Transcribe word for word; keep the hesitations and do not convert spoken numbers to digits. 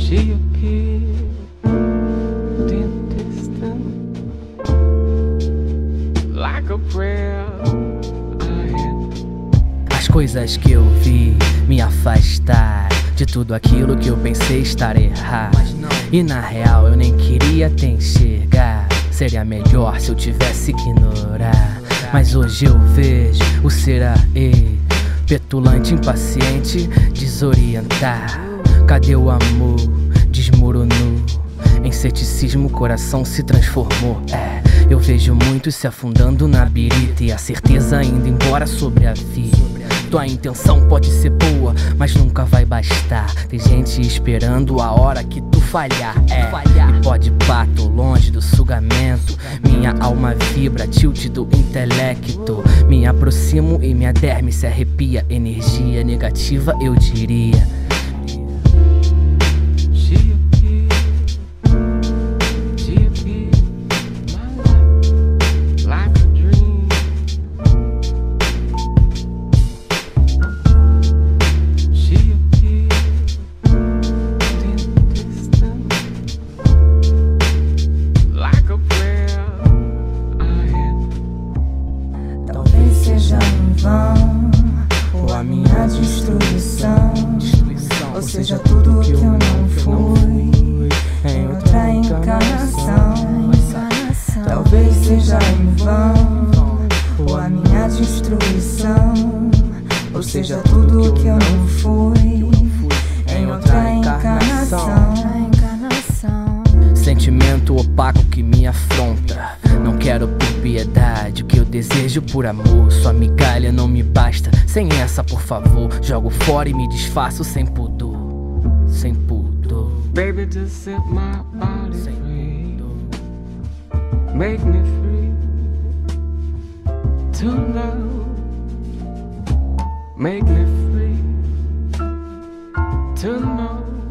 She appeared in distance, like a prayer I had. As coisas que eu vi me afastar de tudo aquilo que eu pensei estar errado. E na real eu nem queria te enxergar. Seria melhor se eu tivesse que ignorar. Mas hoje eu vejo o ser aí, petulante, impaciente, desorientar. Cadê o amor? Desmoronou. Em ceticismo o coração se transformou. É, eu vejo muitos se afundando na birita e a certeza indo embora sobre a vida. Tua intenção pode ser boa, mas nunca vai bastar. Tem gente esperando a hora que tu falhar. É, e pode bato longe do sugamento. Minha alma vibra, tilt do intelecto. Me aproximo e minha derme se arrepia. Energia negativa eu diria. Seja em vão, ou a minha destruição, ou seja tudo que eu não fui em outra encarnação. Talvez seja em vão, ou a minha destruição, ou seja tudo que eu não fui em outra encarnação. Sentimento opaco que me afronta. Não quero por piedade, o que eu desejo por amor. Sua migalha não me basta. Sem essa, por favor, jogo fora e me desfaço sem pudor. Sem pudor. Baby, just set my body free. Make me free to love. Make me free to know.